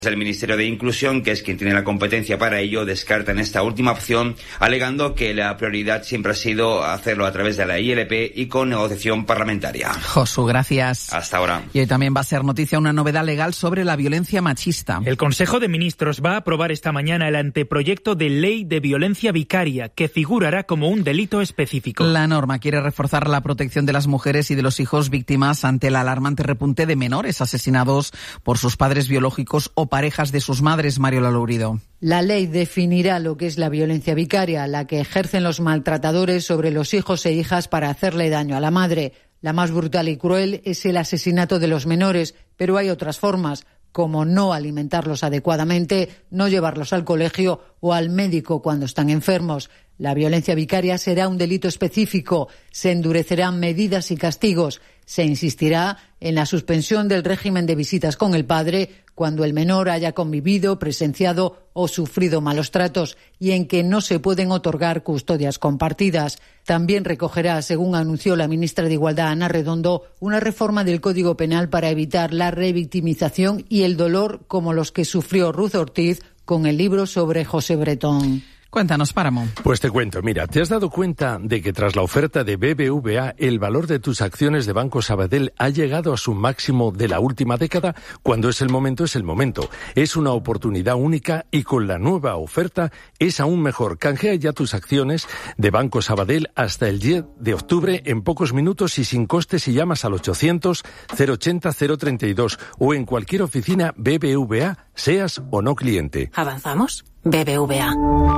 El Ministerio de Inclusión, que es quien tiene la competencia para ello, descarta en esta última opción, alegando que la prioridad siempre ha sido hacerlo a través de la ILP y con negociación parlamentaria. Josu, gracias. Hasta ahora. Y hoy también va a ser noticia una novedad legal sobre la violencia machista. El Consejo de Ministros va a aprobar esta mañana el anteproyecto de ley de violencia vicaria, que figurará como un delito específico. La norma quiere reforzar la protección de las mujeres y de los hijos víctimas ante el alarmante repunte de menores asesinados por sus padres biológicos o parejas de sus madres. Mariola Lourido. La ley definirá lo que es la violencia vicaria, la que ejercen los maltratadores sobre los hijos e hijas para hacerle daño a la madre. La más brutal y cruel es el asesinato de los menores, pero hay otras formas, como no alimentarlos adecuadamente, no llevarlos al colegio o al médico cuando están enfermos. La violencia vicaria será un delito específico, se endurecerán medidas y castigos, se insistirá en la suspensión del régimen de visitas con el padre cuando el menor haya convivido, presenciado o sufrido malos tratos y en que no se pueden otorgar custodias compartidas. También recogerá, según anunció la ministra de Igualdad, Ana Redondo, una reforma del Código Penal para evitar la revictimización y el dolor como los que sufrió Ruth Ortiz con el libro sobre José Bretón. Cuéntanos, Páramo. Pues te cuento, mira, ¿te has dado cuenta de que tras la oferta de BBVA el valor de tus acciones de Banco Sabadell ha llegado a su máximo de la última década? Cuando es el momento, es el momento. Es una oportunidad única y con la nueva oferta es aún mejor. Canjea ya tus acciones de Banco Sabadell hasta el 10 de octubre en pocos minutos y sin coste si llamas al 800-080-032 o en cualquier oficina BBVA, seas o no cliente. ¿Avanzamos? BBVA.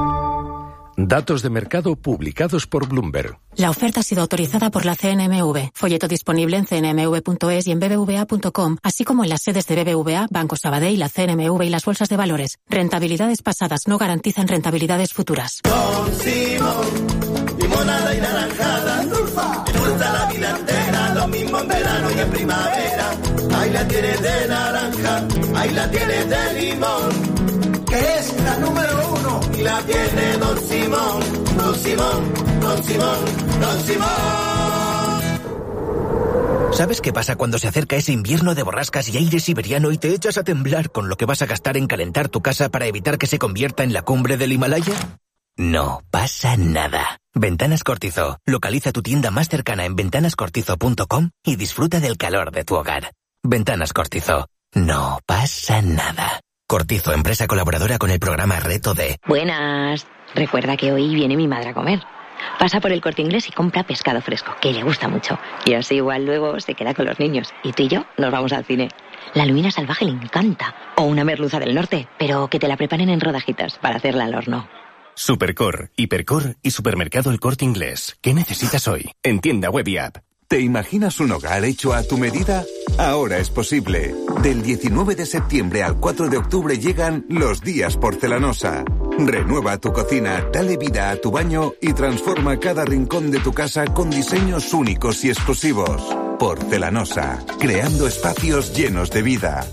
Datos de mercado publicados por Bloomberg. La oferta ha sido autorizada por la CNMV. Folleto disponible en cnmv.es y en bbva.com, así como en las sedes de BBVA, Banco Sabadell, la CNMV y las bolsas de valores. Rentabilidades pasadas no garantizan rentabilidades futuras. Don Simón, limonada y naranjada, endulza la vida entera, lo mismo en verano y en primavera. Ahí la tienes de naranja, ahí la tienes de limón, que es la número 1. Y la tiene Don Simón, Don Simón, Don Simón, Don Simón. ¿Sabes qué pasa cuando se acerca ese invierno de borrascas y aire siberiano y te echas a temblar con lo que vas a gastar en calentar tu casa para evitar que se convierta en la cumbre del Himalaya? No pasa nada. Ventanas Cortizo. Localiza tu tienda más cercana en ventanascortizo.com y disfruta del calor de tu hogar. Ventanas Cortizo. No pasa nada. Cortizo, empresa colaboradora con el programa Reto D. Buenas. Recuerda que hoy viene mi madre a comer. Pasa por el Corte Inglés y compra pescado fresco, que le gusta mucho. Y así igual luego se queda con los niños. Y tú y yo nos vamos al cine. La lubina salvaje le encanta. O una merluza del norte, pero que te la preparen en rodajitas para hacerla al horno. Supercor, Hipercor y Supermercado El Corte Inglés. ¿Qué necesitas hoy? En tienda web y app. ¿Te imaginas un hogar hecho a tu medida? Ahora es posible. Del 19 de septiembre al 4 de octubre llegan los días Porcelanosa. Renueva tu cocina, dale vida a tu baño y transforma cada rincón de tu casa con diseños únicos y exclusivos. Porcelanosa, creando espacios llenos de vida.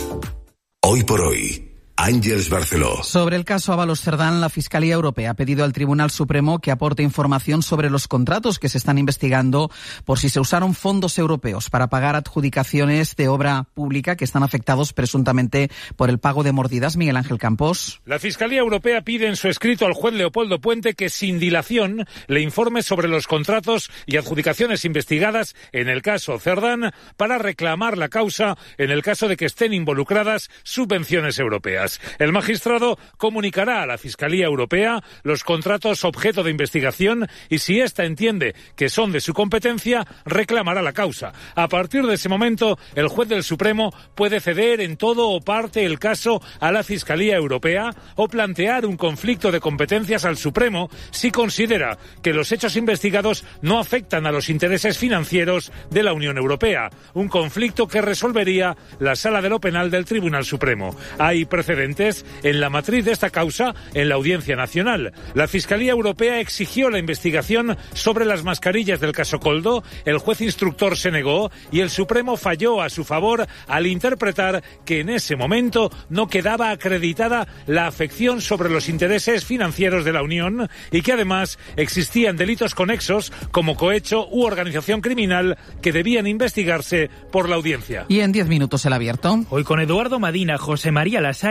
Hoy por hoy. Ángeles Barceló. Sobre el caso Ábalos Cerdán, la Fiscalía Europea ha pedido al Tribunal Supremo que aporte información sobre los contratos que se están investigando por si se usaron fondos europeos para pagar adjudicaciones de obra pública que están afectados presuntamente por el pago de mordidas. Miguel Ángel Campos. La Fiscalía Europea pide en su escrito al juez Leopoldo Puente que sin dilación le informe sobre los contratos y adjudicaciones investigadas en el caso Cerdán para reclamar la causa en el caso de que estén involucradas subvenciones europeas. El magistrado comunicará a la Fiscalía Europea los contratos objeto de investigación y si ésta entiende que son de su competencia, reclamará la causa. A partir de ese momento, el juez del Supremo puede ceder en todo o parte el caso a la Fiscalía Europea o plantear un conflicto de competencias al Supremo si considera que los hechos investigados no afectan a los intereses financieros de la Unión Europea. Un conflicto que resolvería la Sala de lo Penal del Tribunal Supremo. Hay precedentes antecedentes en la matriz de esta causa en la Audiencia Nacional. La Fiscalía Europea exigió la investigación sobre las mascarillas del caso Koldo, el juez instructor se negó y el Supremo falló a su favor al interpretar que en ese momento no quedaba acreditada la afección sobre los intereses financieros de la Unión y que además existían delitos conexos como cohecho u organización criminal que debían investigarse por la audiencia. Y en 10 minutos el abierto. Hoy con Eduardo Madina, José María Lasalle